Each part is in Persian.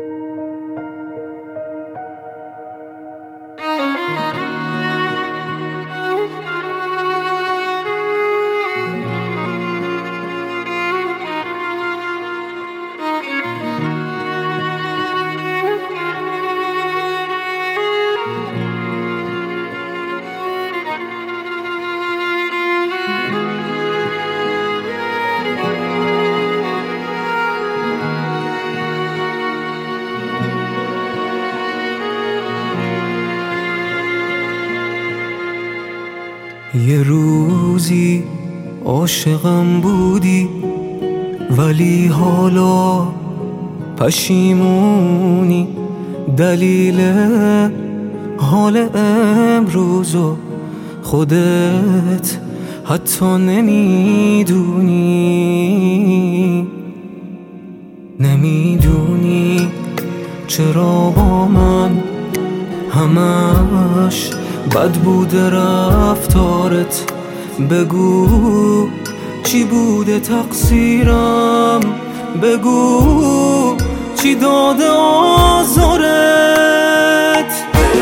یه روزی عاشقم بودی ولی حالا پشیمونی. دلیل حال امروزو خودت حتی نمیدونی چرا با من همش بد بوده رفتارت. بگو چی بوده تقصیرم، بگو چی داده آزارت.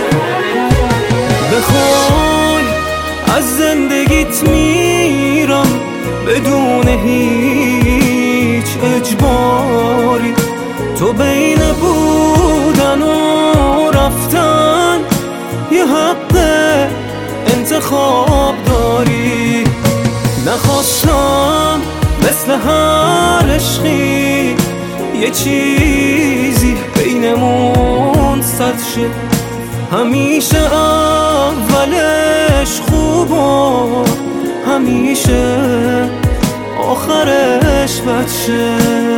بخوای از زندگیت میرم بدون هیچ اجباری. تو بین بودن و رفتن یه حق انتخاب داری. نخواستم مثل هر عشقی یه چیزی بینمون سد شه. همیشه اولش خوب و همیشه آخرش بد شه.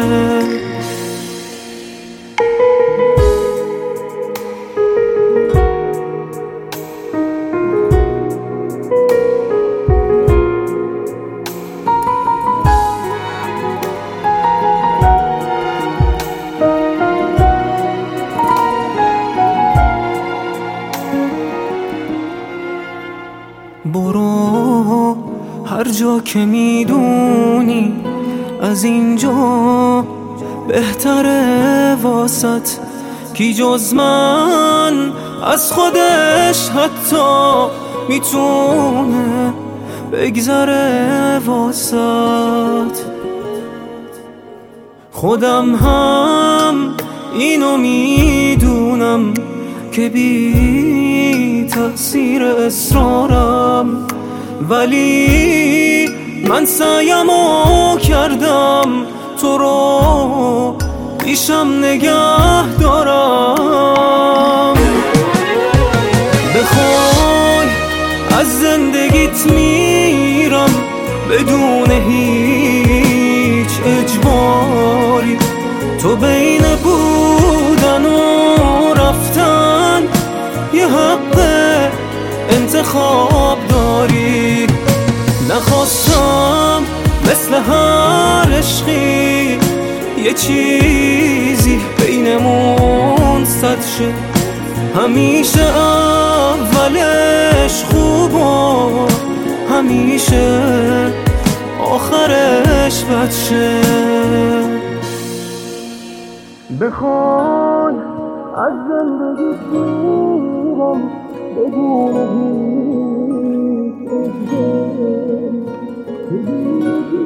برو هر جا که میدونی از اینجا بهتره واسط. کی جز من از خودش حتی میتونه بگذره واسط. خودم هم اینو میدونم که بی تأثیر اصرارم، ولی من سعیمو کردم تو رو پیشم نگه دارم. بخوای از زندگیت میرم بدون هیچ اجباری. تو بین بودن و رفتن یه حق انتخاب داری. نخواستم مثل هر عشقی یه چیزی بینمون سد شه. همیشه اولش خوب و همیشه آخرش بد شه. بخوای از زندگی میرم بدون هیچ اجباری.